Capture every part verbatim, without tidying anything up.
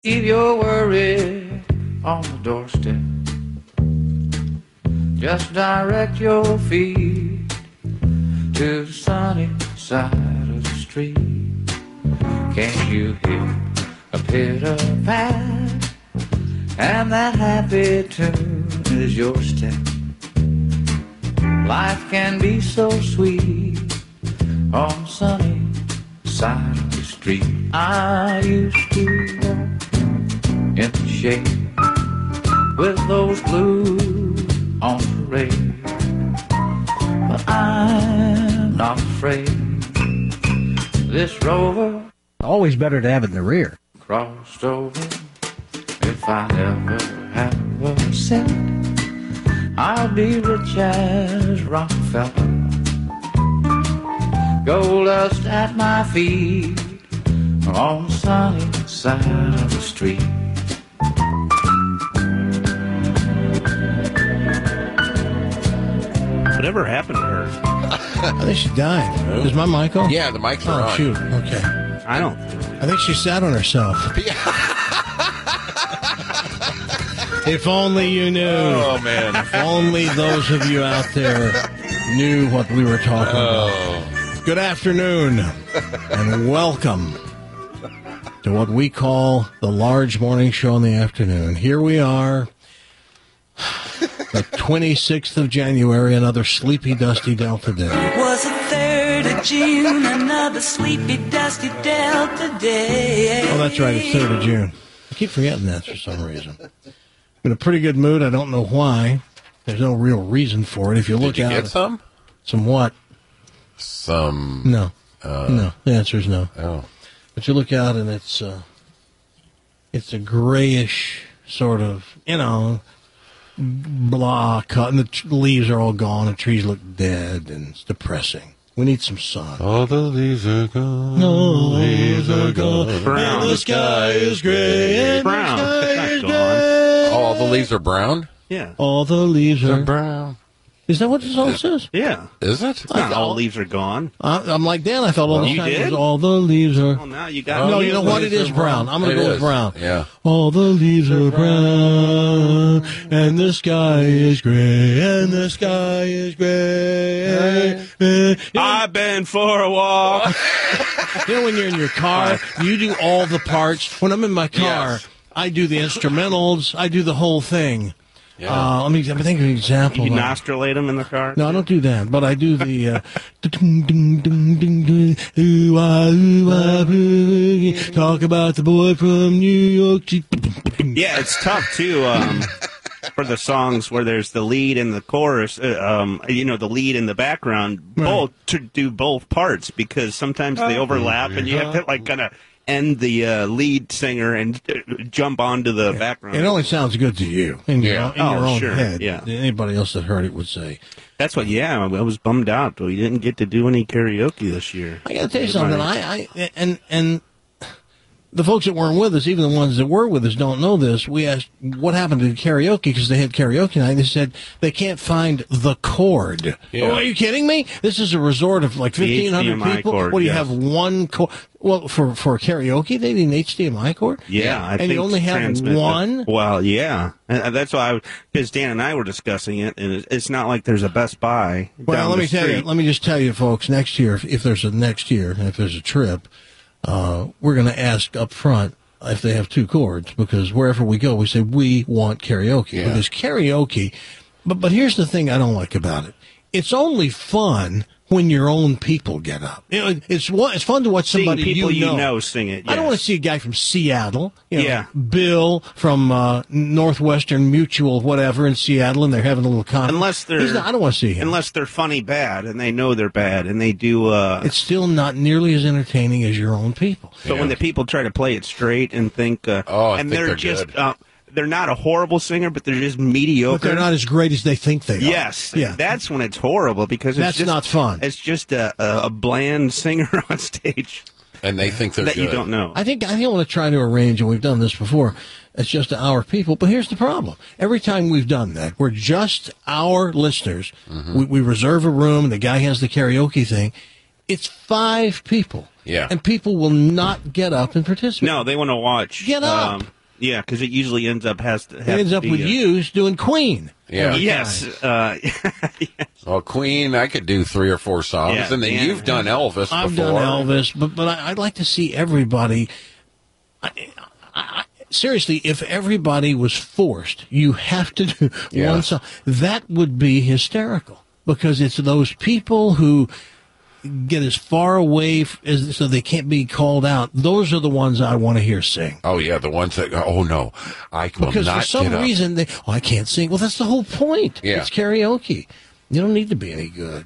Leave your worry on the doorstep. Just direct your feet to the sunny side of the street. Can't you hear a pitter-pat? And that happy tune is your step. Life can be so sweet on the sunny side of the street. I used to walk in the shade with those blues on parade, but I'm not afraid. This rover, always better to have it in the rear, crossed over. If I never have a cent, I'll be rich as Rockefeller. Gold dust at my feet on the sunny side of the street. Whatever happened to her? I think she died. Is my mic on? Yeah, the mic's oh, are on. Shoot. Okay. I don't. I think she sat on herself. If only you knew. Oh, man. If only those of you out there knew what we were talking oh. about. Good afternoon, and welcome to what we call the large morning show in the afternoon. Here we are, the twenty-sixth of January, another sleepy, dusty Delta day. It was the third of June, another sleepy, dusty Delta day. Oh, that's right, it's third of June. I keep forgetting that for some reason. In a pretty good mood. I don't know why. There's no real reason for it. If you look Did you out, get some? Some what? Some. No. Uh, no. The answer is no. Oh. But you look out and it's uh, it's a grayish sort of, you know, blah cut, and the t- leaves are all gone. The trees look dead, and it's depressing. We need some sun. All the leaves are gone. All the leaves are gone. Brown. And the sky is gray. And Brown. the sky It's is not gray. Oh, all the leaves are brown? Yeah. All the leaves are. brown. Is that what the song says? Yeah. Is it? It's not all leaves are gone. I, I'm like Dan. I thought all the You time it did? was all the leaves are. Well, now you got. Oh, no, me. you know what? It is brown. I'm going It to go is. with brown. Yeah. All the leaves are brown, and the sky is gray, and the sky is gray. You know, I've been for a walk. you know when you're in your car, you do all the parts. When I'm in my car, Yes. I do the instrumentals. I do the whole thing. Yeah. Uh, let me let me think of an example. You Uh, nostrillate them in the car. No, I don't do that, but I do the uh, ding, ding, ding, ding, ding, ooh, ah, ooh, ah, ooh, talk about the boy from New York. Yeah, it's tough too. Um, for the songs where there's the lead and the chorus, uh, um, you know, the lead and the background, both to do both parts because sometimes they overlap, and you have to like kind of end the uh, lead singer and uh, jump onto the background. It only sounds good to you in your, Yeah. in Oh, your own sure, head. yeah. Anybody else that heard it would say. That's what. Yeah, I was bummed out. We didn't get to do any karaoke this year. I got to tell you something. I, I and and the folks that weren't with us, even the ones that were with us, don't know this. We asked what happened to karaoke because they had karaoke night. They said they can't find the cord. Yeah. Oh, are you kidding me? This is a resort of like The fifteen hundred H D M I people. cord, What do you yes. have one cord? Well, for for karaoke, they need an H D M I cord. Yeah, I and think you only have transmit one. the- well, yeah, and that's why because Dan and I were discussing it, and it- it's not like there's a Best Buy. Well, down let the me tell you. street. Let me just tell you, folks. Next year, if, if there's a next year, and if there's a trip, uh, we're going to ask up front if they have two chords, because wherever we go, we say we want karaoke. Yeah. Because karaoke, but but here's the thing I don't like about it. It's only fun when your own people get up. You know, it's one- it's fun to watch Seeing somebody people you you know. know sing it. I don't yes. want to see a guy from Seattle, you know, Yeah. Bill from uh, Northwestern Mutual, whatever, in Seattle, and they're having a little concert. Unless they're, He's not- I don't want to see him. Unless they're funny bad, and they know they're bad, and they do. Uh, It's still not nearly as entertaining as your own people. but when the people try to play it straight and think, uh, Oh, I and think they're, they're just, good. uh, they're not a horrible singer, but they're just mediocre. But they're not as great as they think they are. Yes, Yeah. that's when it's horrible because it's That's just, not fun. It's just a, a, a bland singer on stage And they think they're that good. you don't know. I think I think I want to try to arrange, and we've done this before. It's just our people, but here's the problem: every time we've done that, we're just our listeners. Mm-hmm. We, we reserve a room, and the guy has the karaoke thing. It's five people. Yeah. And people will not get up and participate. No, they want to watch. Get up. Um, yeah, because it usually ends up has to. It ends up be, with uh, you doing Queen. Yeah. Yes. Uh, Well, Queen, I could do three or four songs, Yeah, and then yeah. you've done Elvis I've before. done Elvis, but but I, I'd like to see everybody. I, I, seriously, if everybody was forced, you have to do Yeah. one song. That would be hysterical because it's those people who get as far away f- as so they can't be called out. Those are the ones I want to hear sing. Oh yeah, the ones that go, oh no, I will Because not for some get up. reason they, oh, I can't sing. Well, that's the whole point. Yeah. It's karaoke. You don't need to be any good.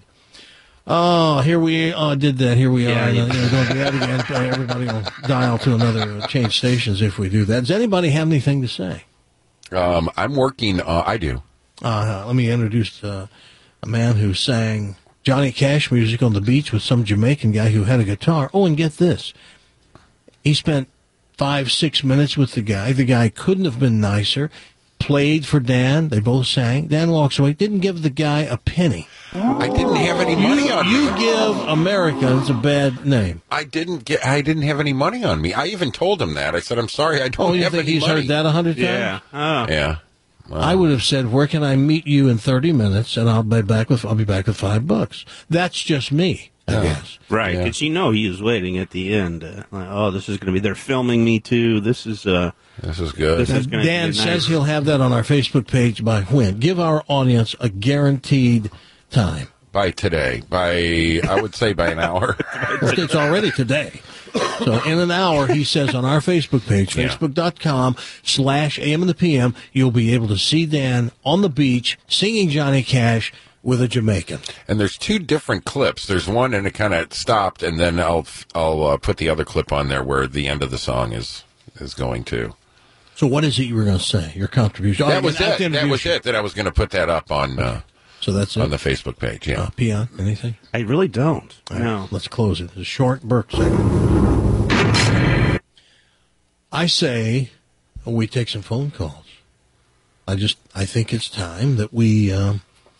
Oh, here we uh, did that. Here we Yeah, are. yeah. Uh, you know, going to that again. Uh, Everybody will dial to another uh, change stations if we do that. Does anybody have anything to say? Um, I'm working. Uh, I do. Uh, let me introduce uh, a man who sang Johnny Cash music on the beach with some Jamaican guy who had a guitar. Oh, and get this. He spent five, six minutes with the guy. The guy couldn't have been nicer. Played for Dan. They both sang. Dan walks away. Didn't give the guy a penny. I didn't have any money You, on you me. give Americans a bad name. I didn't get. I didn't have any money on me. I even told him that. I said, "I'm sorry, I don't Oh, you have think any he's money." heard that a hundred times? yeah. Oh. Yeah. Well, I would have said, "Where can I meet you in thirty minutes?" And I'll be back with I'll be back with five bucks. That's just me, I Yeah. guess. Right, Yeah. because you know he was waiting at the end. Uh, like, oh, this is going to be. They're filming me too. This is. Uh, This is good. This Now, is gonna Dan be nice. says he'll have that on our Facebook page by when? Give our audience a guaranteed time. By today, by I would say by an hour. It's already today. So in an hour, he says on our Facebook page, Yeah. facebook.com slash AM and the P M, you'll be able to see Dan on the beach singing Johnny Cash with a Jamaican. And there's two different clips. There's one, and it kind of stopped, and then I'll I'll uh, put the other clip on there where the end of the song is is going to. So what is it you were going to say? Your contribution? That Oh, was I have it. to That introduce was you. it. That I was going to put that up on uh, So that's it. on the Facebook page. Yeah. Uh, Peon, anything? I really don't. All right, No. let's close it. It's a short Burke segment. I say we take some phone calls. I just I think it's time that we um,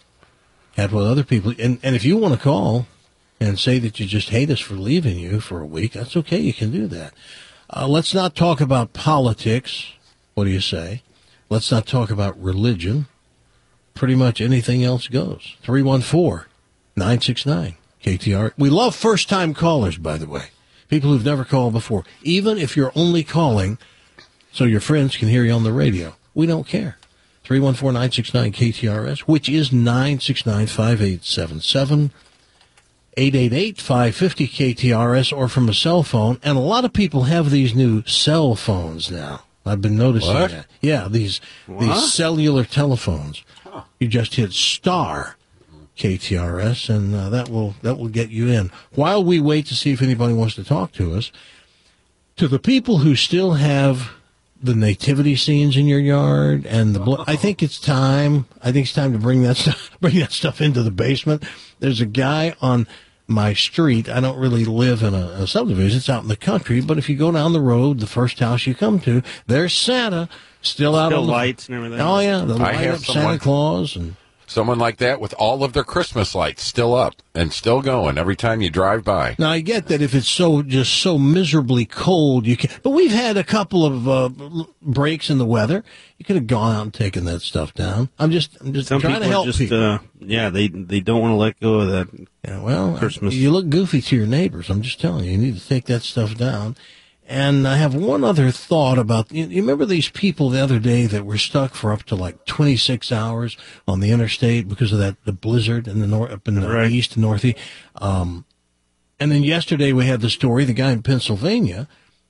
had what other people. And, and if you want to call and say that you just hate us for leaving you for a week, that's okay. You can do that. Uh, let's not talk about politics. What do you say? Let's not talk about religion. Pretty much anything else goes. three one four, nine six nine, K T R. We love first-time callers, by the way. People who've never called before. Even if you're only calling so your friends can hear you on the radio. We don't care. three one four, nine six nine, K T R S, which is nine six nine, five eight seven seven, eight eight eight, five five zero, K T R S, or from a cell phone. And a lot of people have these new cell phones now. I've been noticing What? that. Yeah, these these cellular telephones. You just hit star K T R S, and uh, that will that will get you in. While we wait to see if anybody wants to talk to us, to the people who still have the nativity scenes in your yard and the blo- I think it's time. I think it's time to bring that stuff bring that stuff into the basement. There's a guy on my street. I don't really live in a, a subdivision. It's out in the country. But if you go down the road, the first house you come to, there's Santa still out Still on the lights and everything. Oh yeah, the I light have up Santa someone- Claus and. Someone like that with all of their Christmas lights still up and still going every time you drive by. Now I get that if it's so just so miserably cold, you can. But we've had a couple of uh, breaks in the weather. You could have gone out and taken that stuff down. I'm just, I'm just Some trying people to help just, people. Uh, yeah, they they don't want to let go of that. Yeah, well, Christmas. you look goofy to your neighbors. I'm just telling you, you need to take that stuff down. And I have one other thought about, you, you remember these people the other day that were stuck for up to like twenty-six hours on the interstate because of that, the blizzard in the north, up in the Right. east and northeast. Um, and then yesterday we had the story, the guy in Pennsylvania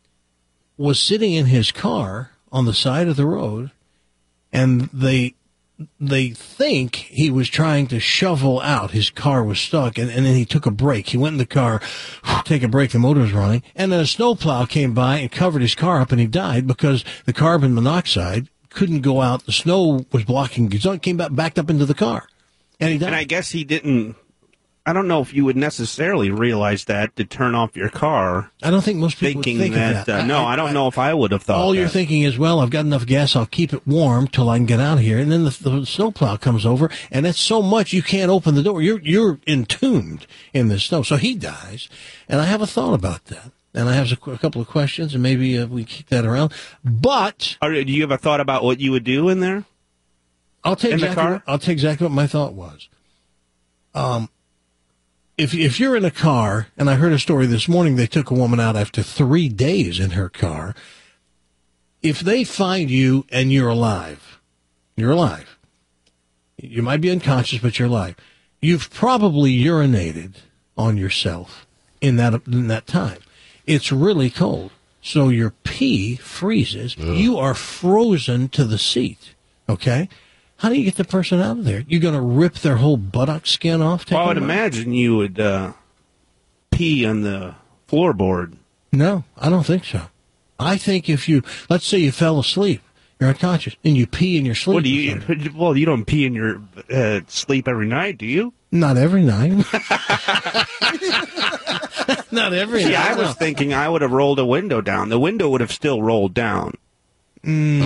was sitting in his car on the side of the road, and they they think he was trying to shovel out. His car was stuck, and, and then he took a break. He went in the car, take a break, the motor was running, and then a snowplow came by and covered his car up, and he died because the carbon monoxide couldn't go out. The snow was blocking. He came back, backed up into the car, and he died. And I guess he didn't I don't know if you would necessarily realize that to turn off your car. I don't think most people thinking would think that. of that. Uh, no, I, I don't know if I would have thought. All that. you're thinking is, well, I've got enough gas. I'll keep it warm till I can get out of here. And then the, the snowplow comes over, and it's so much you can't open the door. You're you're entombed in the snow. So he dies, and I have a thought about that. And I have a, a couple of questions, and maybe uh, we kick that around. But Are, do you have a thought about what you would do in there? I'll tell you In the exactly. car? What, I'll tell you exactly what my thought was. Um, if if you're in a car, and I heard a story this morning, they took a woman out after three days in her car. If they find you and you're alive, you're alive. You might be unconscious, but you're alive. You've probably urinated on yourself in that in that time. It's really cold, so your pee freezes. Ugh. You are frozen to the seat. Okay. How do you get the person out of there? You're going to rip their whole buttock skin off? Well, I would imagine you would uh, pee on the floorboard. No, I don't think so. I think if you, let's say you fell asleep, you're unconscious, and you pee in your sleep. Well, do you, well, you don't pee in your uh, sleep every night, do you? Not every night. Not every See, night. I was no. thinking I would have rolled a window down. The window would have still rolled down. Mm.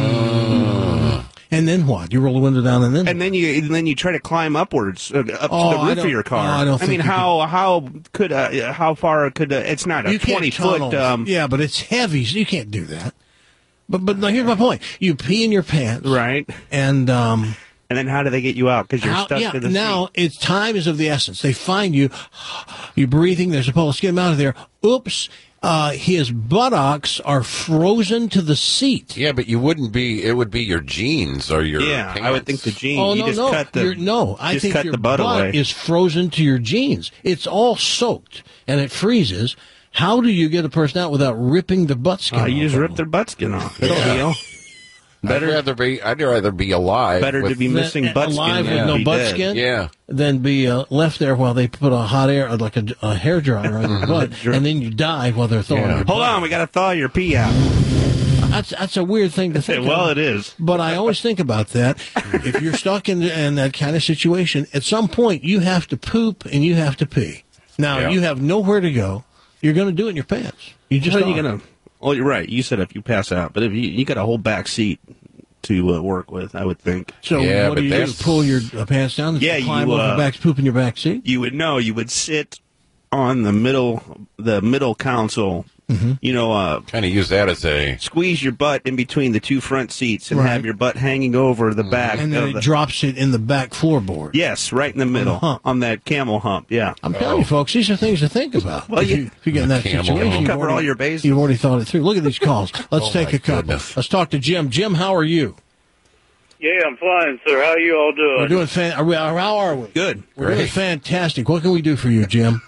Uh. And then what? You roll the window down and then? And then you and then you try to climb upwards uh, up oh, to the roof of your car. Oh, I don't I think mean, how can. how could uh, how far could uh, it's not a you twenty foot? Um, yeah, but it's heavy, so you can't do that. But but now here's my point: you pee in your pants, right? And um, and then how do they get you out? Because you're how, stuck yeah, to the now seat. it's time is of the essence. They find you, you're breathing. They're supposed to get him out of there. Oops. Uh, his buttocks are frozen to the seat. Yeah, but you wouldn't be. It would be your jeans or your. Yeah, pants. I would think the jeans. Oh you no, just no, cut the, You're, no! I just think cut your the butt, butt away. is frozen to your jeans. It's all soaked and it freezes. How do you get a person out without ripping the butt skin Uh, off? you just rip their butt skin off. That's Yeah. the deal. Better, I'd rather be. I'd rather be alive. Better with, to be missing That- butt alive skin with than no be butt dead. skin? Yeah. Than be uh, left there while they put a hot air, like a, a hair dryer on your butt, and then you die while they're throwing Yeah. your Hold butt. on, we got to thaw your pee out. That's that's a weird thing to think. Well, of. it is. But I always think about that. If you're stuck in in that kind of situation, at some point you have to poop and you have to pee. Now Yeah. you have nowhere to go. You're going to do it in your pants. You just Well, are. you're gonna. Well, you're right. You said if you pass out, but if you you got a whole back seat to uh, work with, I would think. So Yeah, what but do you do? that's- Pull your uh, pants down? And Yeah, climb you, over uh, the back, poop in your back seat. You would know. You would sit on the middle, the middle console. Mm-hmm. You know, uh, Kind of use that as a. squeeze your butt in between the two front seats and Right. have your butt hanging over the back. And then of it the, drops it in the back floorboard. yes, right in the middle On the hump. on that camel hump. Yeah. I'm telling you, folks, these are things to think about. Well, if, you- you, if you get in that Camel situation, hump. you've Cover already- all your bases. You've already thought it through. Look at these calls. Let's Oh, take my a couple. goodness. Let's talk to Jim. Jim, how are you? Yeah, I'm fine, sir. How you all doing? We're doing fan. Are we, how are we? Good. We're doing fantastic. What can we do for you, Jim?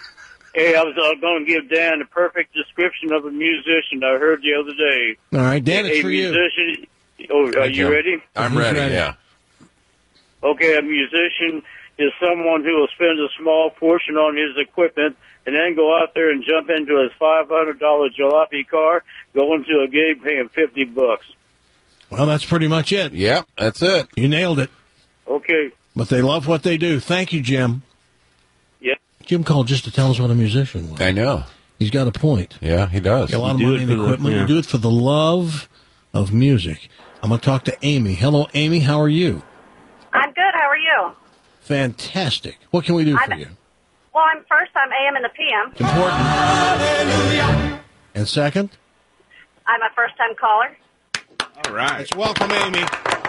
Hey, I was uh, going to give Dan the perfect description of a musician I heard the other day. All right, Dan, it's a for you. musician. Oh, are Hi, you Jim. ready? I'm He's ready, ready. Yeah. Okay, a musician is someone who will spend a small portion on his equipment and then go out there and jump into his five hundred dollars jalopy car, go into a gig, pay him fifty bucks. Well, that's pretty much it. Yep, that's it. You nailed it. Okay. But they love what they do. Thank you, Jim. Yeah. Jim called just to tell us what a musician was. I know. He's got a point. Yeah, he does. A lot of You do money it and for the- equipment. yeah. You do it for the love of music. I'm going to talk to Amy. Hello, Amy. How are you? I'm good. How are you? Fantastic. What can we do for I'm- you? Well, I'm first. I'm A M and the P M. Important. And second? I'm a first-time caller. All right. Let's welcome Amy.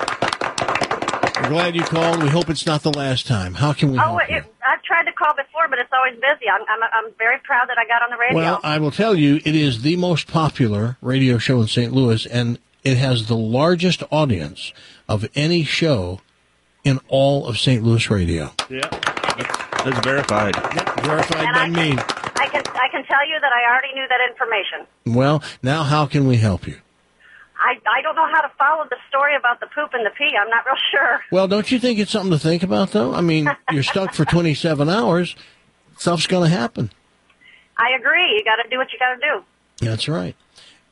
We're glad you called. We hope it's not the last time. How can we Oh, help you? it, I've tried to call before, but it's always busy. I'm, I'm, I'm very proud that I got on the radio. Well, I will tell you, it is the most popular radio show in Saint Louis, and it has the largest audience of any show in all of Saint Louis radio. Yeah. That's verified. Verified and by I me. can, I can, I can tell you that I already knew that information. Well, now how can we help you? I, I don't know how to follow the story about the poop and the pee. I'm not real sure. Well, don't you think it's something to think about, though? I mean, you're stuck for twenty-seven hours. Stuff's going to happen. I agree. You got to do what you got to do. That's right.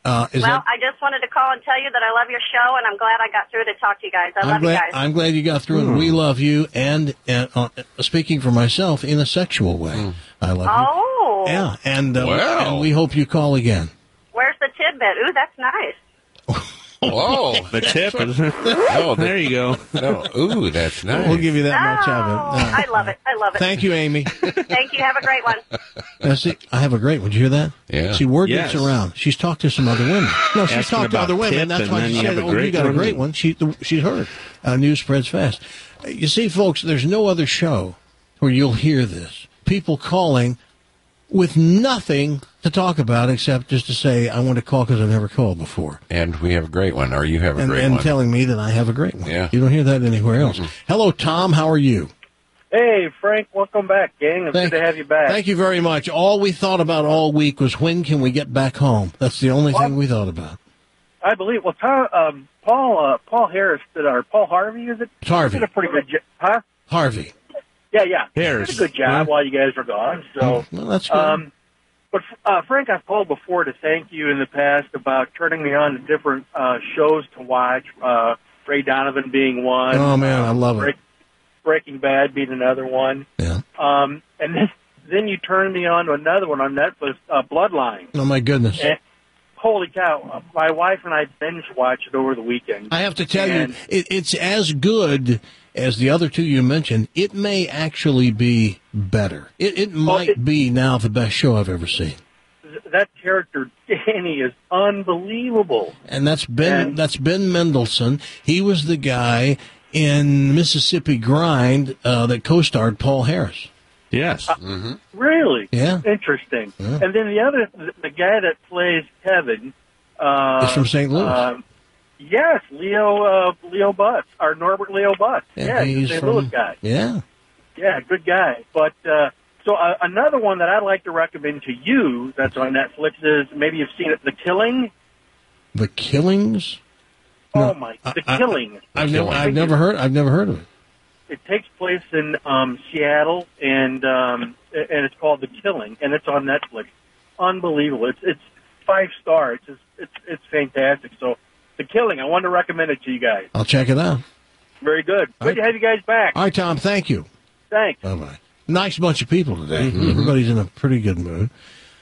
Uh, is well, that, I just wanted to call and tell you that I love your show, and I'm glad I got through to talk to you guys. I I'm love glad, you guys. I'm glad you got through, and we love you. And, and uh, speaking for myself, in a sexual way, mm. I love oh. you. Yeah, and, uh, wow. and we hope you call again. Where's the tidbit? Ooh, that's nice. Whoa. The tip. Oh, there you go. No. Ooh, that's nice. We'll give you that oh, much of it. Uh, I love it. I love it. Thank you, Amy. Thank you. Have a great one. Uh, see, I have a great one. Did you hear that? Yeah. See, word Yes. gets around. She's talked to some other women. No, she's Asking talked to about other women. tip, That's and why then she you said, have a oh, you great got a one. great one. She, she's heard. Uh, news spreads fast. Uh, You see, folks, there's no other show where you'll hear this. People calling with nothing to talk about except just to say, I want to call because I've never called before. And we have a great one, or you have a And, great and one. telling me that I have a great one. Yeah. You don't hear that anywhere else. Mm-hmm. Hello, Tom. How are you? Hey, Frank, welcome back, gang. It's Thank, good to have you back. Thank you very much. All we thought about all week was when can we get back home? That's the only thing we thought about. I believe, well, Tom, um, Paul uh, Paul Harris did our, Paul Harvey, is it? It's Harvey. Did a pretty good job. Huh? Harvey. Yeah, yeah. Harris. Did a good job Huh? while you guys were gone. So, Well, that's good. um, but uh, Frank, I've called before to thank you in the past about turning me on to different uh, shows to watch. Uh, Ray Donovan being one. Oh, man, I love it. Break, Breaking Bad being another one. Yeah. Um, and then, then you turned me on to another one on Netflix, uh, Bloodline. Oh, my goodness. And, holy cow! My wife and I binge watched it over the weekend. I have to tell And- you, it, it's as good as the other two you mentioned. It may actually be better. It, it might it- be now the best show I've ever seen. That character Danny is unbelievable. And that's Ben. And- that's Ben Mendelsohn. He was the guy in Mississippi Grind uh, that co-starred Paul Harris. Yes. Mm-hmm. Really? Yeah. Interesting. Yeah. And then the other, the, the guy that plays Kevin. Uh, He's from Saint Louis. Uh, yes, Leo uh, Leo Butts, or Norbert Leo Butts. Yeah, he's a he's Saint from. Louis guy. Yeah. Yeah, good guy. But uh, so uh, another one that I'd like to recommend to you that's on Netflix is, maybe you've seen it, The Killing. The Killings. Oh my, The I- I- Killing. I've never. Killing. I've never heard. I've never heard of it. It takes place in um, Seattle, and um, and it's called The Killing, and it's on Netflix. Unbelievable! It's it's five stars. It's it's it's fantastic. So, The Killing. I wanted to recommend it to you guys. I'll check it out. Very good. Good right. to have you guys back. All right, Tom. Thank you. Thanks. Bye bye. Nice bunch of people today. Everybody's in a pretty good mood.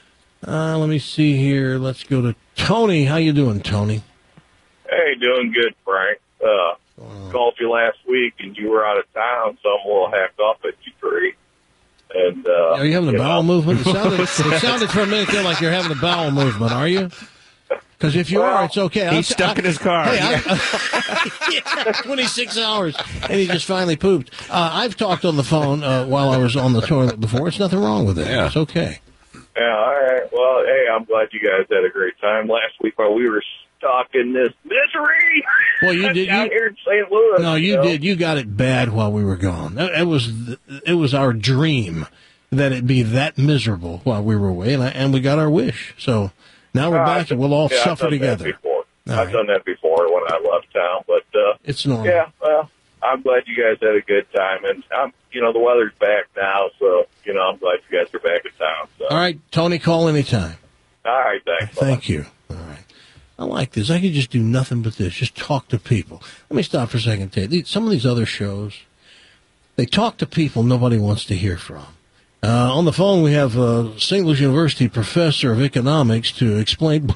Uh, let me see here. Let's go to Tony. How you doing, Tony? Hey, doing good, Frank. Uh, called you last week, and you were out of town, so I'm a little hacked off at you three. And uh, Are you having a you bowel know, movement? It sounded, it sounded for a minute there like you're having a bowel movement. Are you? Because if you are, it's okay. He's I'll- stuck I- in his car. Hey, I, yeah, twenty-six hours, and he just finally pooped. Uh, I've talked on the phone uh, while I was on the toilet before. It's nothing wrong with it. Yeah. It's okay. Yeah, all right. Well, hey, I'm glad you guys had a great time last week while we were stuck in this misery. Well, you did. down You, here in Saint Louis. no, you know? did. You got it bad while we were gone. It, it was it was our dream that it be that miserable while we were away, and, I, and we got our wish. So now we're Uh, back, and we'll all yeah, I've suffer done that together. before. All I've right. done that before when I left town, but uh, It's normal. yeah, well, I'm glad you guys had a good time, and I'm, you know, the weather's back now, so you know, I'm glad you guys are back in town. So. All right, Tony, call anytime. All right, thanks. Thank you. All right. I like this. I could just do nothing but this. Just talk to people. Let me stop for a second. Tate. These- Some of these other shows, they talk to people nobody wants to hear from. Uh, on the phone, we have uh, Saint Louis University professor of economics to explain.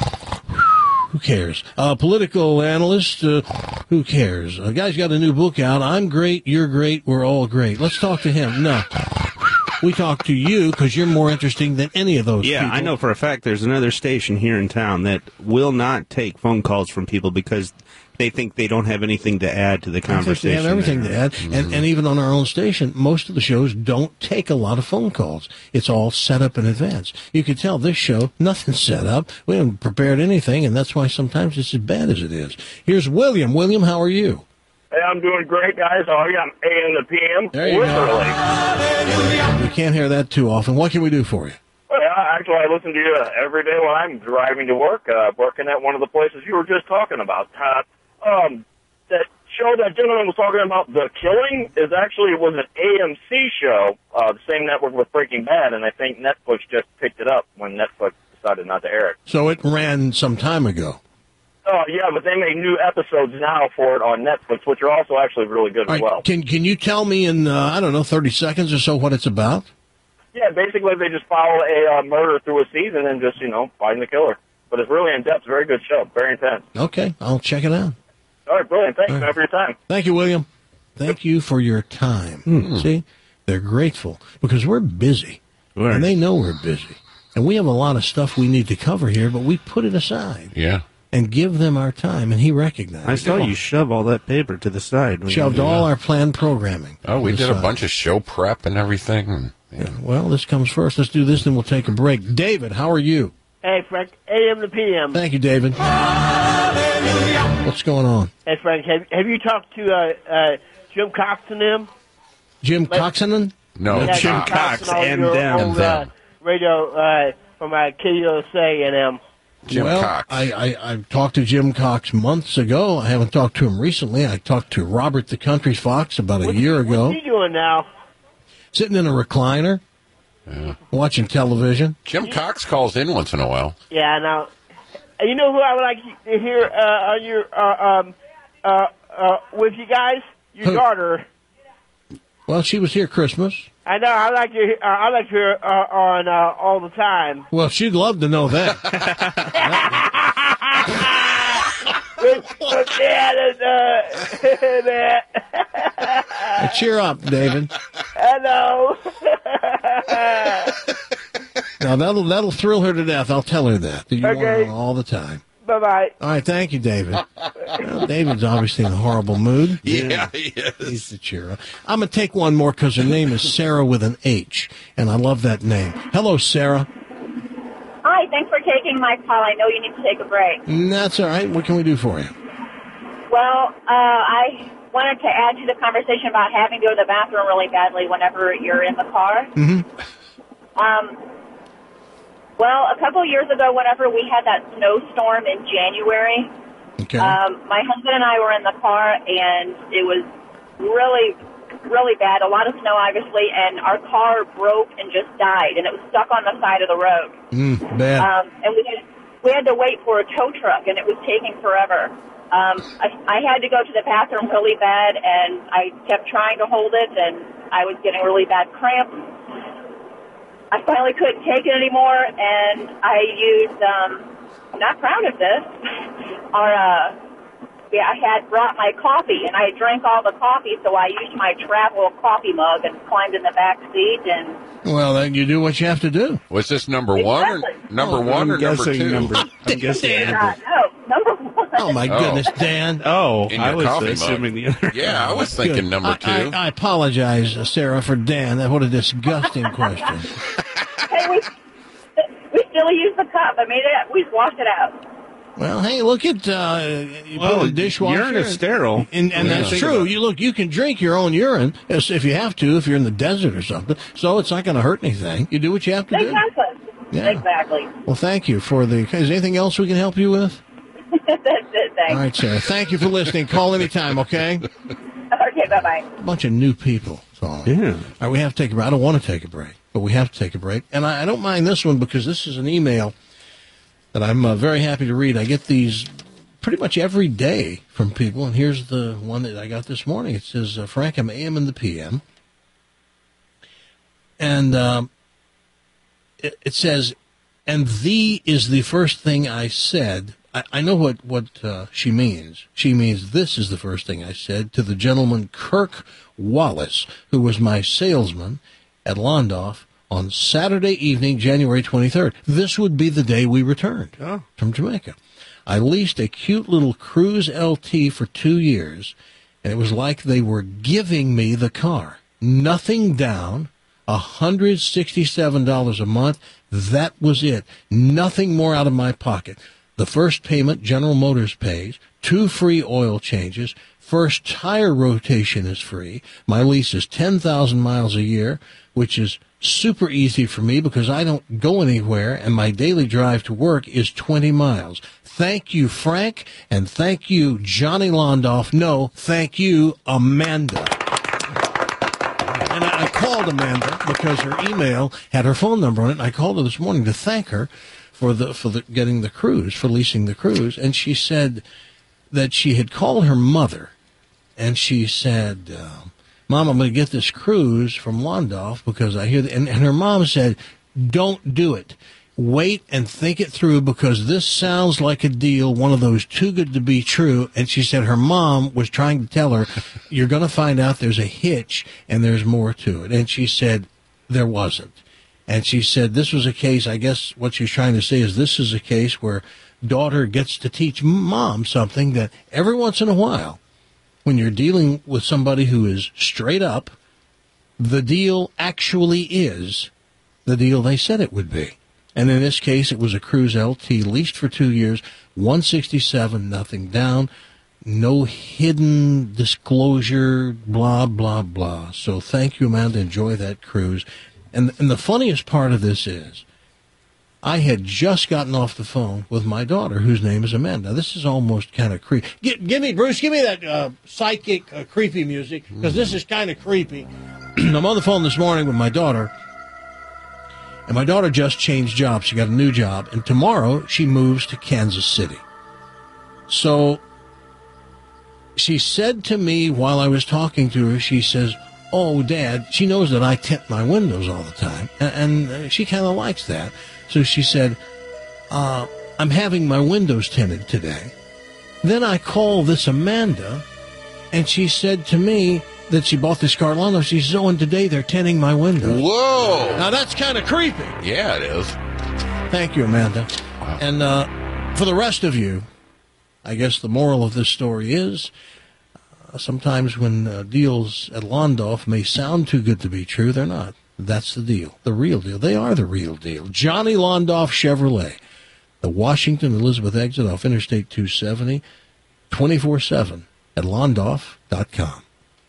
Who cares? Uh, political analyst. Uh, who cares? A guy's got a new book out. I'm great. You're great. We're all great. Let's talk to him. No. We talk to you because you're more interesting than any of those Yeah, people. I know for a fact there's another station here in town that will not take phone calls from people because they think they don't have anything to add to the I think they conversation. have everything there. to add. And, and even on our own station, most of the shows don't take a lot of phone calls. It's all set up in advance. You can tell this show, nothing's set up. We haven't prepared anything, and that's why sometimes it's as bad as it is. Here's William. William, how are you? Hey, I'm doing great, guys. How are you? I'm A M to P M. There you Literally. go. We can't hear that too often. What can we do for you? Well, actually, I listen to you uh, every day when I'm driving to work, uh, working at one of the places you were just talking about. Uh, um, that show that gentleman was talking about, The Killing, is actually was an A M C show, uh, the same network with Breaking Bad, and I think Netflix just picked it up when Netflix decided not to air it. So it ran some time ago. Oh, yeah, but they make new episodes now for it on Netflix, which are also actually really good All as right, well. Can Can you tell me in uh, I don't know thirty seconds or so what it's about? Yeah, basically they just follow a uh, murder through a season and just, you know, find the killer. But it's really in-depth, very good show, very intense. Okay, I'll check it out. All right, brilliant. Thanks, All right. man, for your time. Thank you, William. Thank you for your time. See, they're grateful because we're busy, Right. and they know we're busy, and we have a lot of stuff we need to cover here, but we put it aside Yeah. and give them our time, and he recognized. I saw it. you shove all that paper to the side. when Shoved you- all our planned programming. Oh, we to the did a side. bunch of show prep and everything. Yeah, well, this comes first. Let's do this, then we'll take a break. David, how are you? Hey, Frank, A M to P M. Thank you, David. What's going on? Hey, Frank, have, have you talked to uh, uh, Jim Cox and them? Jim Coxon? No, Yeah, Jim Cox Cox all and your them. old, And them. Uh, radio uh, from uh, K O S A and them. Jim well, Cox. I, I, I talked to Jim Cox months ago. I haven't talked to him recently. I talked to Robert the Country Fox about a What's year he, ago. What's he doing now? Sitting in a recliner, Yeah. watching television. Jim Cox calls in once in a while. Yeah, now, uh, you know who I would like to hear uh, on your uh, um, uh, uh, with you guys? Your Who? daughter. Well, she was here Christmas. I know. I like to. hear- Uh, I like to hear uh, on uh, all the time. Well, she'd love to know that. With, with Dad and uh, that. Hey, cheer up, David. I know. Now, that'll that'll thrill her to death. I'll tell her that. You want her Okay. on all the time. Bye bye. All right, thank you, David. Well, David's obviously in a horrible mood. Yeah, he is. He's the cheer up. I'm going to take one more because her name is Sarah with an H, and I love that name. Hello, Sarah. Hi, thanks for taking my call. I know you need to take a break. Mm, That's all right. What can we do for you? Well, uh, I wanted to add to the conversation about having to go to the bathroom really badly whenever you're in the car. Mm-hmm. Um, well, a couple years ago, whenever we had that snowstorm in January, Okay. um, my husband and I were in the car, and it was really, really bad. A lot of snow, obviously, and our car broke and just died, and it was stuck on the side of the road. Mm, bad. Um, and we had, we had to wait for a tow truck, and it was taking forever. Um, I, I had to go to the bathroom really bad, and I kept trying to hold it, and I was getting really bad cramps. I finally couldn't take it anymore, and I used, um, I'm not proud of this, our, uh, yeah, I had brought my coffee, and I drank all the coffee, so I used my travel coffee mug and climbed in the back seat, and Well, then you do what you have to do. Was this number one or Exactly. number Oh, one I'm or number guessing two? number- I'm guessing uh, number. no, number one. Oh, my Oh. goodness, Dan. Oh, In I your was coffee assuming mug. the other. Yeah, I was thinking Good. number I- two. I, I apologize, uh, Sarah, for Dan. That What a disgusting question. Hey, we, we still use the cup. I made it. We washed it out. Well, hey, look at uh, you Well, put a dishwasher. urine is sterile. and, and Yeah. that's Think true. about it. You look, you can drink your own urine as- if you have to, if you're in the desert or something. So it's not going to hurt anything. You do what you have to do. Exactly. Yeah. Exactly. Well, thank you for the. Is there anything else we can help you with? That's it. Thanks. All right, Sarah. Thank you for listening. Call anytime, okay? Okay. Bye bye. A bunch of new people. That's all. Yeah. All right, we have to take a break. I don't want to take a break, but we have to take a break. And I, I don't mind this one because this is an email that I'm uh, very happy to read. I get these pretty much every day from people, and here's the one that I got this morning. It says, uh, Frank, I'm A M and the P M. And um, it, it says, and the is the first thing I said. I, I know what, what uh, she means. She means this is the first thing I said to the gentleman Kirk Wallace, who was my salesman at Londoff on Saturday evening, January twenty-third. This would be the day we returned Oh. from Jamaica. I leased a cute little Cruise L T for two years, and it was like they were giving me the car. Nothing down, one hundred sixty-seven dollars a month. That was it. Nothing more out of my pocket. The first payment General Motors pays, two free oil changes, first tire rotation is free. My lease is ten thousand miles a year, which is super easy for me because I don't go anywhere, and my daily drive to work is twenty miles. Thank you, Frank, and thank you, Johnny Londoff. No, thank you, Amanda. And I, I called Amanda because her email had her phone number on it, and I called her this morning to thank her for the for the getting the cruise, for leasing the cruise, and she said that she had called her mother, and she said, uh, "Mom, I'm going to get this cruise from Londolf because I hear," the, and, and her mom said, "Don't do it. Wait and think it through because this sounds like a deal, one of those too good to be true." And she said her mom was trying to tell her, "You're going to find out there's a hitch and there's more to it." And she said there wasn't. And she said this was a case, I guess what she's trying to say is this is a case where daughter gets to teach mom something that every once in a while, when you're dealing with somebody who is straight up, the deal actually is the deal they said it would be. And in this case, it was a Cruise L T leased for two years, one sixty-seven, nothing down, no hidden disclosure, blah, blah, blah. So thank you, Amanda. Enjoy that cruise. And, and the funniest part of this is I had just gotten off the phone with my daughter, whose name is Amanda. This is almost kind of creepy. Give, give me, Bruce, give me that uh, psychic uh, creepy music, because this is kind of creepy. I'm on the phone this morning with my daughter. And my daughter just changed jobs. She got a new job. And tomorrow she moves to Kansas City. So she said to me while I was talking to her, she says, "Oh, Dad," she knows that I tint my windows all the time. And, and she kind of likes that. So she said, uh, "I'm having my windows tinted today." Then I called this Amanda, and she said to me that she bought this car at London. She says, "Oh, and today they're tinting my windows." Whoa! Now that's kind of creepy. Yeah, it is. Thank you, Amanda. Wow. And uh, for the rest of you, I guess the moral of this story is uh, sometimes when uh, deals at Londolf may sound too good to be true, they're not. That's the deal, the real deal. They are the real deal. Johnny Londolf Chevrolet, the Washington Elizabeth exit off Interstate two seventy, twenty-four seven at londolf dot com.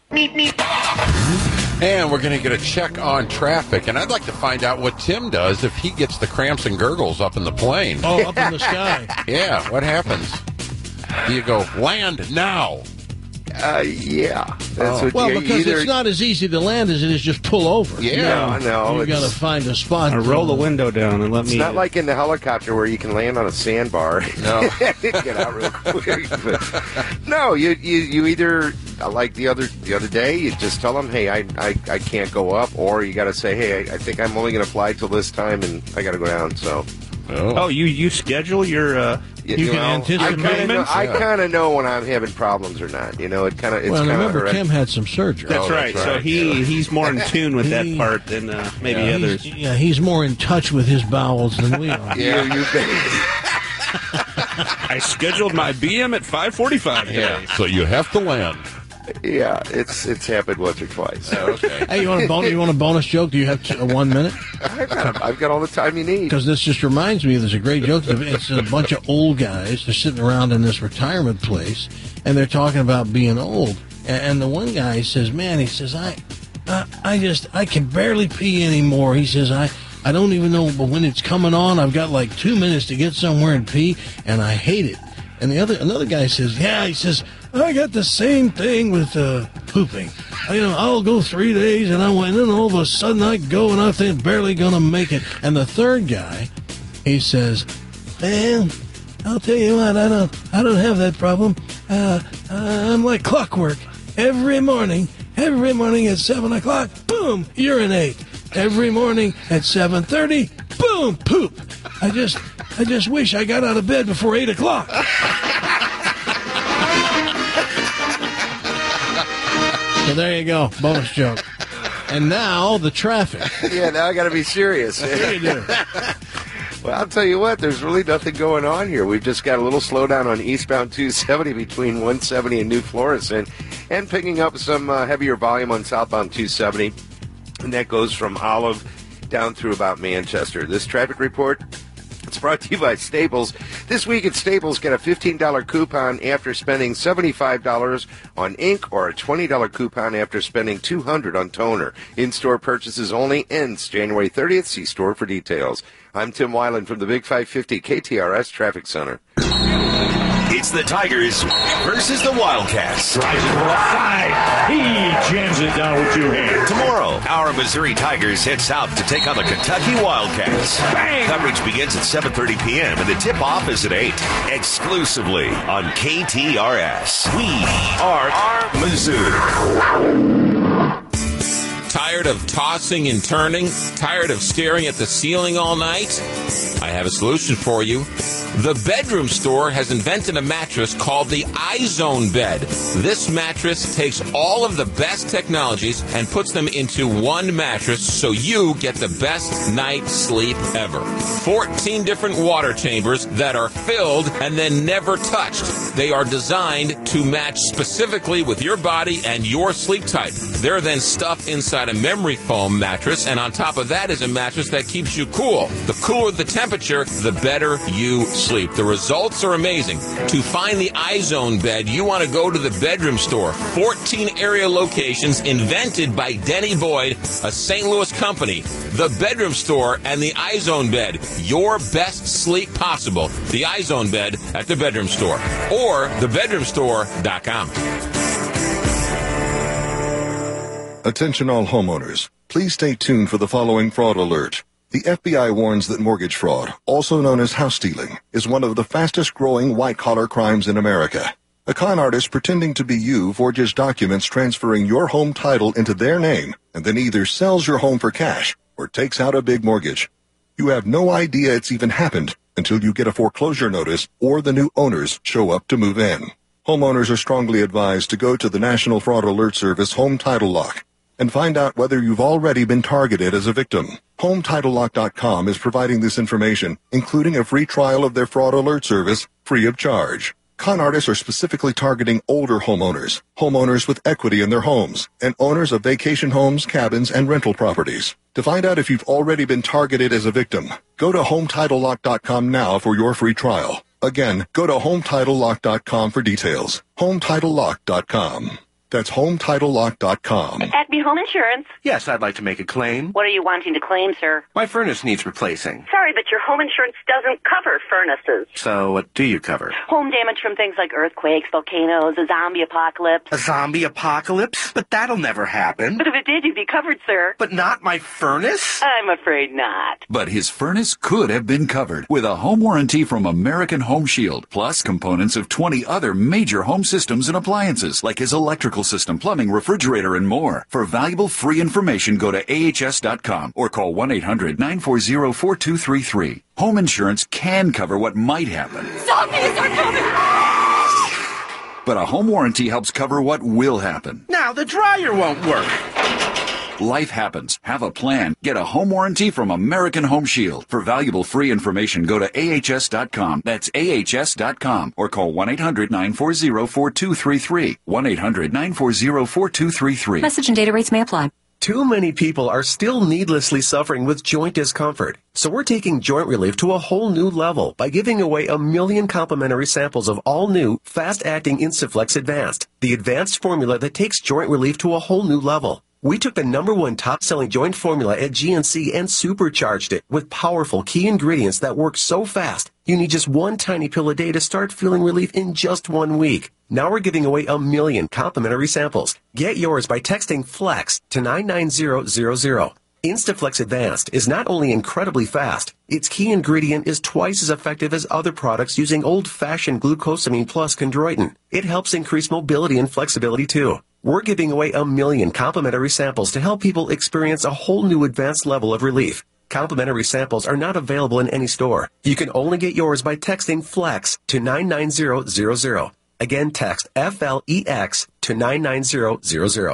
And we're going to get a check on traffic, and I'd like to find out what Tim does if he gets the cramps and gurgles up in the plane. Oh, up in the sky. Yeah, what happens? Do you go, land now? Uh, yeah. That's oh. what Well, you, because either, it's not as easy to land as it is just pull over. Yeah, no, no. You've got to find a spot. Or roll the window down and let It's me... not like in the helicopter where you can land on a sandbar. No. Get out real quick. But, no, you, you you either, like the other the other day, you just tell them, hey, I, I, I can't go up, or you got to say, hey, I, I think I'm only going to fly till this time, and I got to go down, so... Oh, oh you, you schedule your... Uh, You, You you can know, anticipate I kind of know, movements? I Yeah. kind of know when I'm having problems or not. You know, it kind of it's Well, and kind of remember, Tim had some surgery. That's, Oh, right. that's So right, he, yeah. he's more in tune with that He- part than uh, maybe Yeah, others. he's, yeah, he's more in touch with his bowels than we are. you, you I scheduled my B M at five forty-five today. Yeah, so you have to land. yeah, it's it's happened once or twice. Oh, okay. Hey, you want a bonus? You want a bonus joke? Do you have t- uh, one minute? I've got, I've got all the time you need. Because this just reminds me. There's a great joke. It's a bunch of old guys. They're sitting around in this retirement place, and they're talking about being old. And, and the one guy says, "Man," he says, "I, I, I just I can barely pee anymore." He says, "I." I don't even know, but when it's coming on, I've got like two minutes to get somewhere and pee, and I hate it. And the other another guy says, "Yeah," he says, "I got the same thing with uh, pooping. I, you know, I'll go three days, and I went, and then all of a sudden I go, and I think barely gonna make it." And the third guy, he says, "Man, I'll tell you what, I don't, I don't have that problem. Uh, I'm like clockwork. Every morning, every morning at seven o'clock, boom, urinate. Every morning at seven thirty, boom, poop. I just, I just wish I got out of bed before eight o'clock." So there you go, bonus joke. And now the traffic. Yeah, now I got to be serious. What do you do? Well, I'll tell you what, there's really nothing going on here. We've just got a little slowdown on eastbound two seventy between one seventy and New Florissant, and picking up some uh, heavier volume on southbound two seventy, and that goes from Olive down through about Manchester. This traffic report, it's brought to you by Staples. This week at Staples, get a fifteen dollars coupon after spending seventy-five dollars on ink, or a twenty dollars coupon after spending two hundred dollars on toner. In-store purchases only, ends January thirtieth. See store for details. I'm Tim Weiland from the Big five fifty K T R S Traffic Center. It's the Tigers versus the Wildcats. Rises to the side. He jams it down with two hands. Tomorrow, our Missouri Tigers head south to take on the Kentucky Wildcats. Bang! Coverage begins at seven thirty p.m. and the tip-off is at eight. Exclusively on K T R S. We are our Missouri. Tired of tossing and turning? Tired of staring at the ceiling all night? I have a solution for you. The Bedroom Store has invented a mattress called the iZone Bed. This mattress takes all of the best technologies and puts them into one mattress so you get the best night's sleep ever. fourteen different water chambers that are filled and then never touched. They are designed to match specifically with your body and your sleep type. They're then stuffed inside a memory foam mattress, and on top of that is a mattress that keeps you cool. The cooler the temperature, the better you sleep. The results are amazing. To find the iZone Bed, you want to go to the Bedroom Store. fourteen area locations invented by Denny Boyd, a Saint Louis company. The Bedroom Store and the iZone Bed. Your best sleep possible. The iZone Bed at the Bedroom Store. Or the bedroom store dot com. Attention all homeowners. Please stay tuned for the following fraud alert. The F B I warns that mortgage fraud, also known as house stealing, is one of the fastest growing white-collar crimes in America. A con artist pretending to be you forges documents transferring your home title into their name and then either sells your home for cash or takes out a big mortgage. You have no idea it's even happened until you get a foreclosure notice or the new owners show up to move in. Homeowners are strongly advised to go to the National Fraud Alert Service Home Title Lock and find out whether you've already been targeted as a victim. Home Title Lock dot com is providing this information, including a free trial of their fraud alert service, free of charge. Con artists are specifically targeting older homeowners, homeowners with equity in their homes, and owners of vacation homes, cabins, and rental properties. To find out if you've already been targeted as a victim, go to Home Title Lock dot com now for your free trial. Again, go to Home Title Lock dot com for details. Home Title Lock dot com. That's Home Title Lock dot com. Acme Home Insurance. Yes, I'd like to make a claim. What are you wanting to claim, sir? My furnace needs replacing. Sorry, but your home insurance doesn't cover furnaces. So what do you cover? Home damage from things like earthquakes, volcanoes, a zombie apocalypse. A zombie apocalypse? But that'll never happen. But if it did, you'd be covered, sir. But not my furnace? I'm afraid not. But his furnace could have been covered with a home warranty from American Home Shield, plus components of twenty other major home systems and appliances, like his electrical system, plumbing, refrigerator, and more. For valuable free information, go to A H S dot com or call one eight hundred nine four zero four two three three. Home insurance can cover what might happen. Zombies are coming! But a home warranty helps cover what will happen. Now the dryer won't work. Life happens. Have a plan. Get a home warranty from American Home Shield. For valuable free information, go to A H S dot com. That's A H S dot com. Or call one eight hundred nine four zero four two three three. one eight hundred nine four zero four two three three. Message and data rates may apply. Too many people are still needlessly suffering with joint discomfort. So we're taking joint relief to a whole new level by giving away a million complimentary samples of all new, fast-acting Instaflex Advanced, the advanced formula that takes joint relief to a whole new level. We took the number one top-selling joint formula at G N C and supercharged it with powerful key ingredients that work so fast, you need just one tiny pill a day to start feeling relief in just one week. Now we're giving away a million complimentary samples. Get yours by texting FLEX to nine nine zero zero zero. Instaflex Advanced is not only incredibly fast, its key ingredient is twice as effective as other products using old-fashioned glucosamine plus chondroitin. It helps increase mobility and flexibility too. We're giving away a million complimentary samples to help people experience a whole new advanced level of relief. Complimentary samples are not available in any store. You can only get yours by texting FLEX to nine nine zero zero zero. Again, text F L E X to nine nine zero zero zero.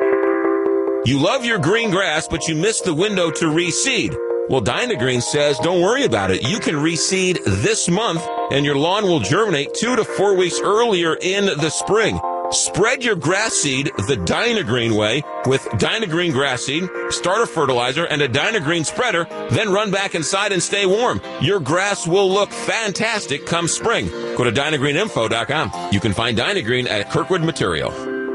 You love your green grass, but you missed the window to reseed. Well, Dynagreen says don't worry about it. You can reseed this month, and your lawn will germinate two to four weeks earlier in the spring. Spread your grass seed the Dynagreen way with Dynagreen grass seed, starter fertilizer, and a Dynagreen spreader, then run back inside and stay warm. Your grass will look fantastic come spring. Go to Dynagreen info dot com. You can find Dynagreen at Kirkwood Material.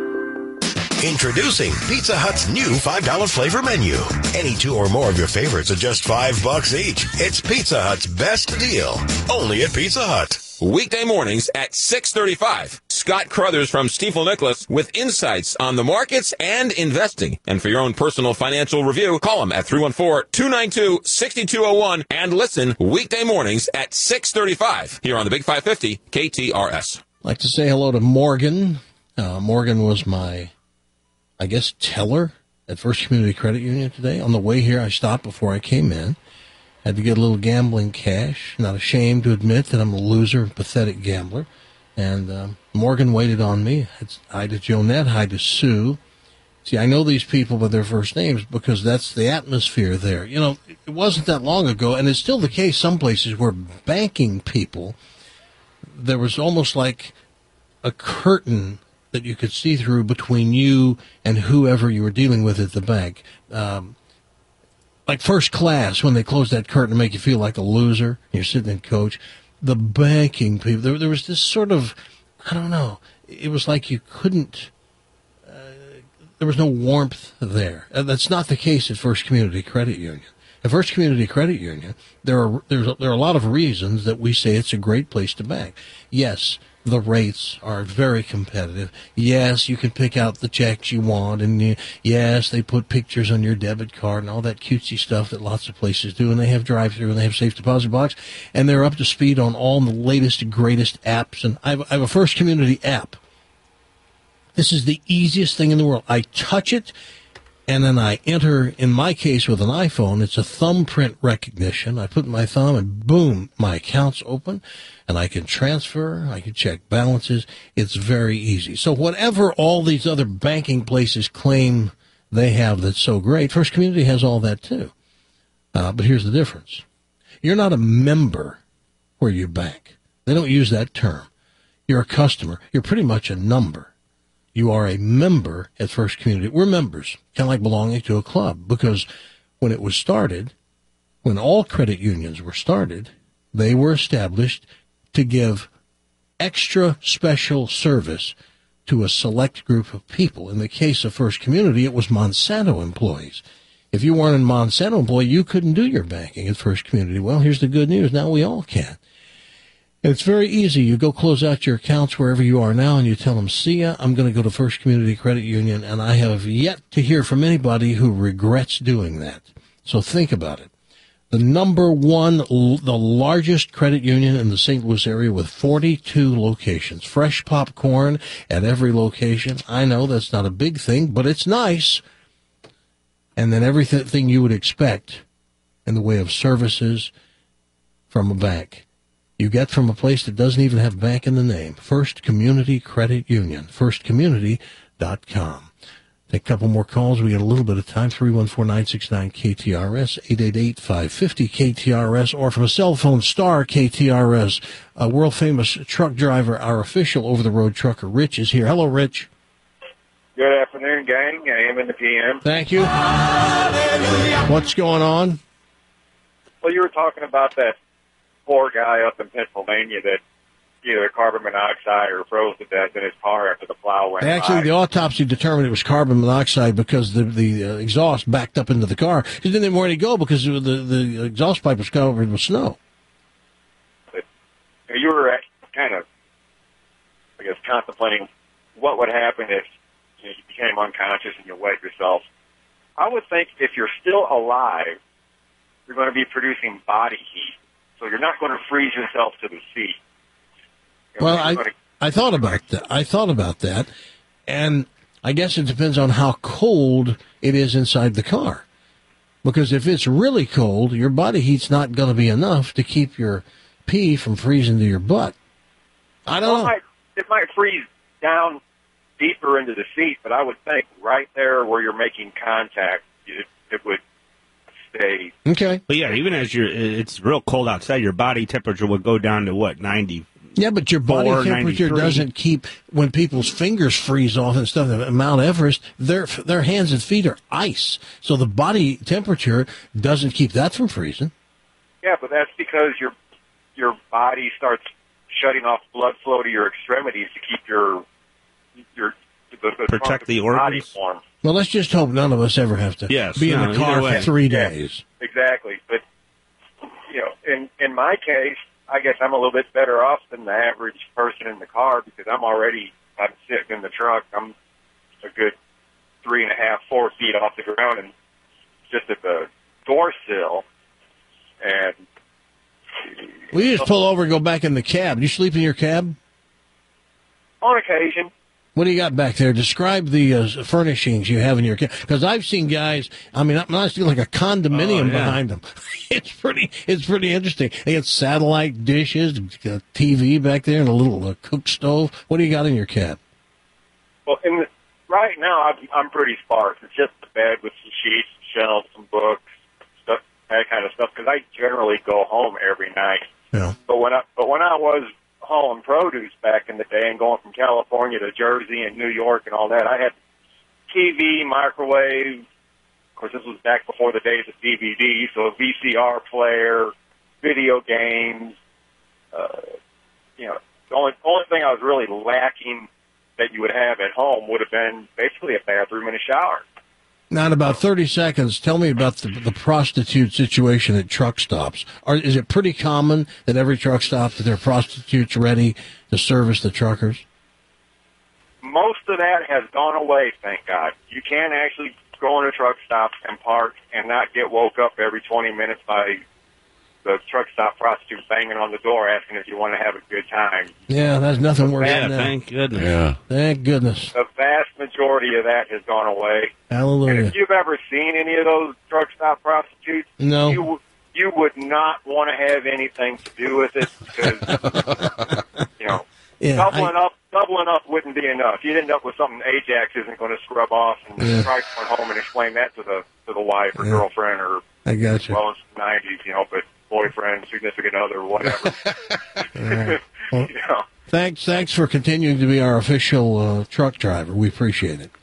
Introducing Pizza Hut's new five dollar flavor menu. Any two or more of your favorites are just five bucks each. It's Pizza Hut's best deal. Only at Pizza Hut. weekday mornings at six thirty-five. Scott Crothers from Stifel Nicholas with insights on the markets and investing. And for your own personal financial review, call him at three one four, two nine two, six two zero one and listen weekday mornings at six thirty-five here on the Big five fifty K T R S. I'd like to say hello to Morgan. Uh, Morgan was my, I guess, teller at First Community Credit Union today. On the way here, I stopped before I came in. Had to get a little gambling cash. Not ashamed to admit that I'm a loser, pathetic gambler. And um, Morgan waited on me. It's, hi to Jonette, hi to Sue. See, I know these people by their first names because that's the atmosphere there. You know, it wasn't that long ago, and it's still the case some places where banking people, there was almost like a curtain that you could see through between you and whoever you were dealing with at the bank. Um, like first class, when they close that curtain to make you feel like a loser, you're sitting in coach. The banking people, there, there was this sort of, I don't know, it was like you couldn't, uh, there was no warmth there. And that's not the case at First Community Credit Union. At First Community Credit Union, there are there's a, there are a lot of reasons that we say it's a great place to bank. Yes, the rates are very competitive. Yes, you can pick out the checks you want, and you, yes, they put pictures on your debit card and all that cutesy stuff that lots of places do, and they have drive-through and they have safe deposit box, and they're up to speed on all the latest and greatest apps. And I have, I have a First Community app. This is the easiest thing in the world. I touch it, and then I enter, in my case with an iPhone, it's a thumbprint recognition. I put my thumb and boom, my account's open and I can transfer, I can check balances. It's very easy. So whatever all these other banking places claim they have that's so great, First Community has all that too. Uh, but here's the difference. You're not a member where you bank. They don't use that term. You're a customer. You're pretty much a number. You are a member at First Community. We're members, kind of like belonging to a club, because when it was started, when all credit unions were started, they were established to give extra special service to a select group of people. In the case of First Community, it was Monsanto employees. If you weren't a Monsanto employee, you couldn't do your banking at First Community. Well, here's the good news. Now we all can. And it's very easy. You go close out your accounts wherever you are now, and you tell them, see ya, I'm going to go to First Community Credit Union, and I have yet to hear from anybody who regrets doing that. So think about it. The number one, the largest credit union in the Saint Louis area with forty-two locations. Fresh popcorn at every location. I know that's not a big thing, but it's nice. And then everything you would expect in the way of services from a bank. You get from a place that doesn't even have bank in the name. First Community Credit Union. first community dot com. Take a couple more calls. We got a little bit of time. three one four, nine six nine, K T R S, eight eight eight, five five zero, K T R S, or from a cell phone, star K T R S. A world-famous truck driver, our official over-the-road trucker, Rich, is here. Hello, Rich. Good afternoon, gang. I am in the P M. Thank you. What's going on? Well, you were talking about that poor guy up in Pennsylvania that either carbon monoxide or froze to death in his car after the plow went Actually, by. the autopsy determined it was carbon monoxide because the the uh, exhaust backed up into the car. He didn't have where to go because the, the exhaust pipe was covered with snow. But you were kind of, I guess, contemplating what would happen if you, know, you became unconscious and you wet yourself. I would think if you're still alive, you're going to be producing body heat. So you're not going to freeze yourself to the seat. You know, Well, I going to, I thought about that. I thought about that, and I guess it depends on how cold it is inside the car. Because if it's really cold, your body heat's not going to be enough to keep your pee from freezing to your butt. I don't well, know. It might, it might freeze down deeper into the seat, but I would think right there where you're making contact, it, it would stay. Okay. But yeah, even as you're, it's real cold outside, your body temperature would go down to what, ninety? Yeah, but your body temperature doesn't keep, when people's fingers freeze off and stuff, at Mount Everest, their their hands and feet are ice. So the body temperature doesn't keep that from freezing. Yeah, but that's because your your body starts shutting off blood flow to your extremities to keep your your the, the Protect the body organs. warm. Well, let's just hope none of us ever have to Yes, be in no, the car either way. for three Yeah, days. exactly. But you know, in in my case, I guess I'm a little bit better off than the average person in the car because I'm already, I'm sitting in the truck. I'm a good three and a half, four feet off the ground and just at the door sill. And Well, you just pull over and go back in the cab. Do you sleep in your cab? on occasion, What do you got back there? Describe the uh, furnishings you have in your cab. Because I've seen guys, I mean, I'm not seeing like a condominium Oh, yeah. behind them. It's pretty, it's pretty interesting. They got satellite dishes, a T V back there, and a little uh, cook stove. What do you got in your cab? well, in the, right now I'm, I'm pretty sparse. It's just a bed with some sheets, shelves, some books, stuff, that kind of stuff. Because I generally go home every night. Yeah. But when I, but when I was hauling produce back in the day and going from California to Jersey and New York and all that, I had T V, microwave. Of course, this was back before the days of D V D, so a V C R player, video games. Uh, you know, the only only thing I was really lacking that you would have at home would have been basically a bathroom and a shower. Now, in about thirty seconds, tell me about the, the prostitute situation at truck stops. Are, is it pretty common that every truck stop that there are prostitutes ready to service the truckers? Most of that has gone away, thank God. You can actually go in a truck stop and park and not get woke up every twenty minutes by the truck stop prostitute banging on the door asking if you want to have a good time. Yeah, there's nothing worse Yeah, than that. thank goodness. Yeah. Thank goodness. The vast majority of that has gone away. And Hallelujah. if you've ever seen any of those truck stop prostitutes, No. you w- you would not want to have anything to do with it because you know Yeah, doubling I- up doubling up wouldn't be enough. You'd end up with something Ajax isn't going to scrub off, and Yeah. try going home and explain that to the to the wife or Yeah. girlfriend or I got you. well, it's the nineties, you know, but boyfriend, significant other, whatever. All right. Well, you know. thanks, thanks for continuing to be our official uh, truck driver. We appreciate it.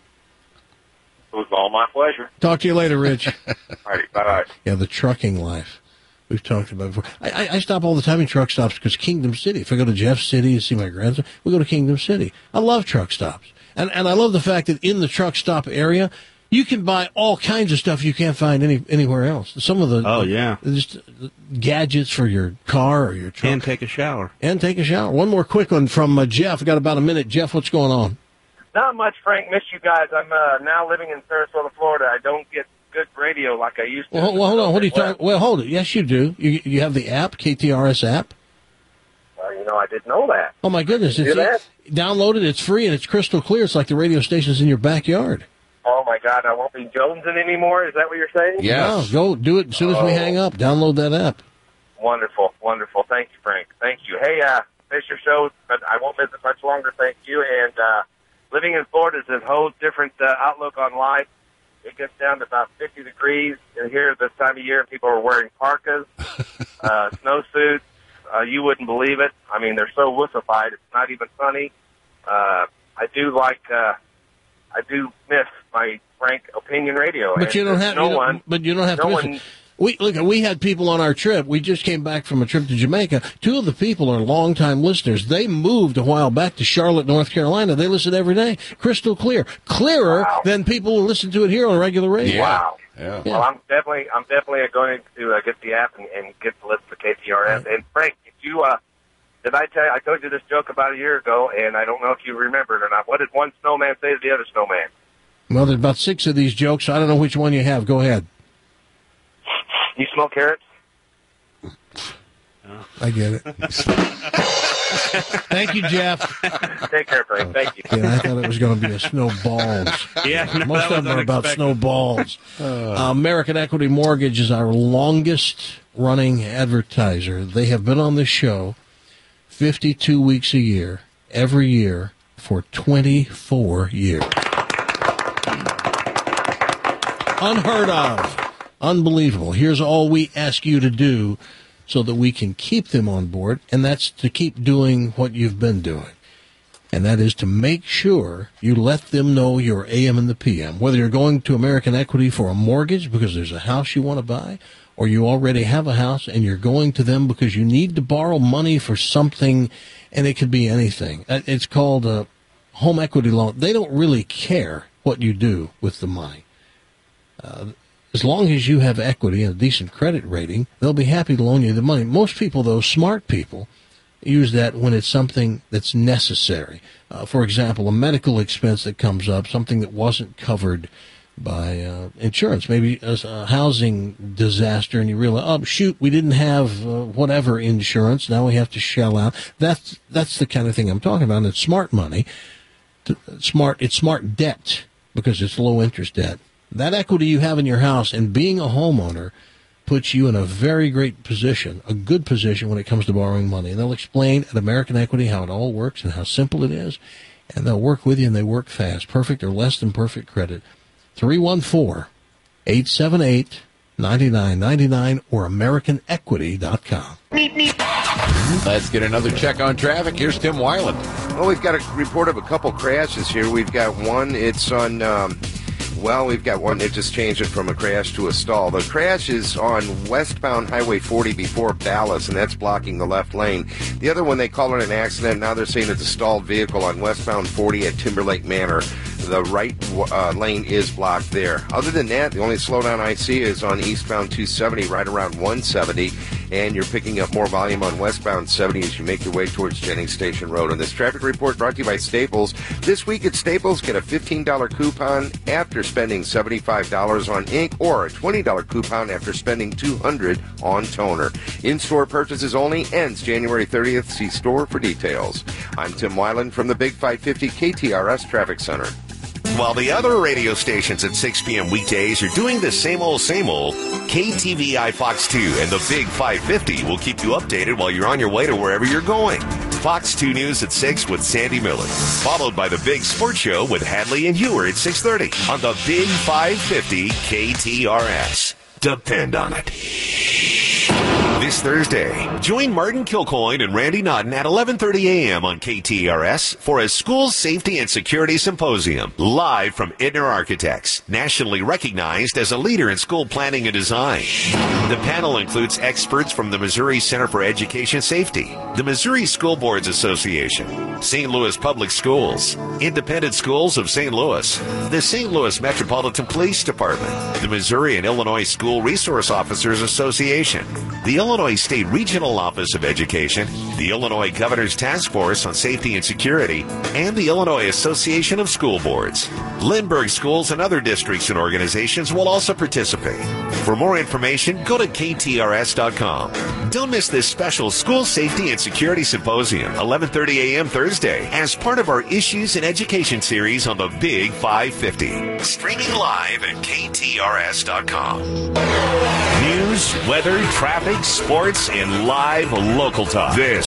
It was all my pleasure. Talk to you later, Rich. All right, bye bye. Yeah, the trucking life we've talked about before. I, I, I stop all the time in truck stops because Kingdom City. If I go to Jeff City to see my grandson, we go to Kingdom City. I love truck stops, and and I love the fact that in the truck stop area, you can buy all kinds of stuff you can't find any anywhere else. Some of the Oh, yeah. just gadgets for your car or your truck, And take a shower. and take a shower. One more quick one from uh, Jeff. We got about a minute. Jeff, what's going on? Not much, Frank. Miss you guys. I'm uh, now living in Sarasota, Florida. I don't get good radio like I used to. Well, hold- well hold on. What are you talking? Well, hold it. Yes, you do. You you have the app, K T R S app. Well, you know, I didn't know that. Oh my goodness! You It's do that? download it. It's free and it's crystal clear. It's like the radio stations in your backyard. Oh my God, I won't be jonesing anymore. Is that what you're saying? No, go do it as soon as we Oh. hang up. Download that app. Wonderful, wonderful. Thank you, Frank. Thank you. Hey, uh, Fisher Show, but I won't miss it much longer. Thank you. And uh, living in Florida is a whole different uh, outlook on life. It gets down to about fifty degrees here this time of year, and people are wearing parkas, uh, snowsuits. Uh, you wouldn't believe it. I mean, they're so wussified. It's not even funny. Uh, I do like. Uh, I do miss my Frank Opinion Radio. But and you don't there's have. no you don't- one. But you don't have no to. miss one. it. We look. We had people on our trip. We just came back from a trip to Jamaica. Two of the people are longtime listeners. They moved a while back to Charlotte, North Carolina. They listen every day, crystal clear, clearer than people who listen to it here on regular radio. Wow. Yeah. Well, I'm definitely, I'm definitely going to uh, get the app and, and get to listen to K T R S. And Frank, if you, uh, did I tell you, I told you this joke about a year ago, and I don't know if you remember it or not. What did one snowman say to the other snowman? Well, there's about six of these jokes. So I don't know which one you have. Go ahead. You smell carrots? I get it. Thank you, Jeff. Take care, Frank. Thank you. Yeah, I thought it was going to be a snowballs. Yeah, no, Most that of them was are about unexpected. snowballs. Uh, American Equity Mortgage is our longest running advertiser. They have been on this show fifty-two weeks a year, every year, for twenty-four years. Unheard of. Unbelievable. Here's all we ask you to do so that we can keep them on board, and that's to keep doing what you've been doing. And that is to make sure you let them know your A M and the P M. Whether you're going to American Equity for a mortgage because there's a house you want to buy, or you already have a house and you're going to them because you need to borrow money for something, and it could be anything. Uh, It's called a home equity loan. They don't really care what you do with the money. Uh, as long as you have equity and a decent credit rating, they'll be happy to loan you the money. Most people, though, smart people, use that when it's something that's necessary. Uh, for example, a medical expense that comes up, something that wasn't covered by uh, insurance, maybe a, a housing disaster, and you realize, oh, shoot, we didn't have uh, whatever insurance, now we have to shell out. That's that's the kind of thing I'm talking about, and it's smart money. Smart, it's smart debt, because it's low-interest debt. That equity you have in your house and being a homeowner puts you in a very great position, a good position when it comes to borrowing money. And they'll explain at American Equity how it all works and how simple it is, and they'll work with you, and they work fast. Perfect or less than perfect credit. three one four, eight seven eight, nine nine nine nine or American Equity dot com. Let's get another check on traffic. Here's Tim Weiland. Well, we've got a report of a couple crashes here. We've got one, it's on, um, well, we've got one that just changed it from a crash to a stall. The crash is on westbound Highway forty before Ballas, and that's blocking the left lane. The other one, they call it an accident. Now they're saying it's a stalled vehicle on westbound forty at Timberlake Manor. The right uh, lane is blocked there. Other than that, the only slowdown I see is on eastbound two seventy, right around one seventy, and you're picking up more volume on westbound seventy as you make your way towards Jennings Station Road. And this traffic report brought to you by Staples. This week at Staples, get a fifteen dollars coupon after spending seventy-five dollars on ink, or a twenty dollars coupon after spending two hundred dollars on toner. In-store purchases only, ends January thirtieth. See store for details. I'm Tim Weiland from the Big five fifty K T R S Traffic Center. While the other radio stations at six p.m. weekdays are doing the same old, same old, K T V I Fox two and the Big five fifty will keep you updated while you're on your way to wherever you're going. Fox two News at six with Sandy Miller, followed by the Big Sports Show with Hadley and Ewer at six thirty on the Big five fifty K T R S. Depend on it. This Thursday, join Martin Kilcoyne and Randy Naughton at eleven thirty a.m. on K T R S for a School Safety and Security Symposium, live from Idner Architects, nationally recognized as a leader in school planning and design. The panel includes experts from the Missouri Center for Education Safety, the Missouri School Boards Association, Saint Louis Public Schools, Independent Schools of Saint Louis, the Saint Louis Metropolitan Police Department, the Missouri and Illinois School Resource Officers Association, the Illinois State Regional Office of Education, the Illinois Governor's Task Force on Safety and Security, and the Illinois Association of School Boards. Lindbergh schools and other districts and organizations will also participate. For more information, go to K T R S dot com. Don't miss this special School Safety and Security Symposium, eleven thirty a.m. Thursday, as part of our Issues in Education series on the Big five fifty. Streaming live at K T R S dot com. News, weather, traffic, sports, and live local talk. This